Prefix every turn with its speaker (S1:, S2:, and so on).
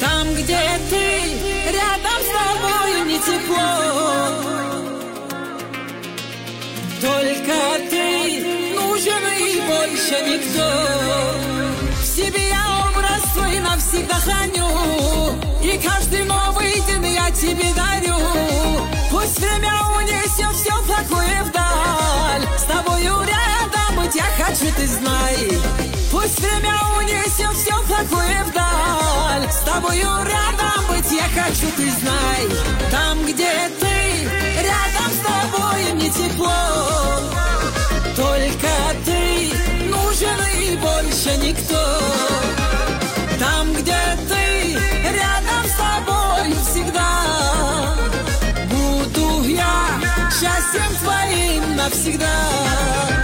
S1: Там, где ты, рядом с тобой не тепло. Только ты нужен и больше никто. В себе я образ свой навсегда храню, и каждый новый день я тебе дарю. Пусть время унесет все плохое вдаль, с тобою рядом быть я хочу, ты знай. Пусть время унесет все плохое вдаль, с тобою рядом быть я хочу, ты знай. Там, где ты, рядом с тобой мне тепло. Только ты нужен и больше никто. Там, где ты, рядом с тобой всегда. Буду я счастьем твоим навсегда.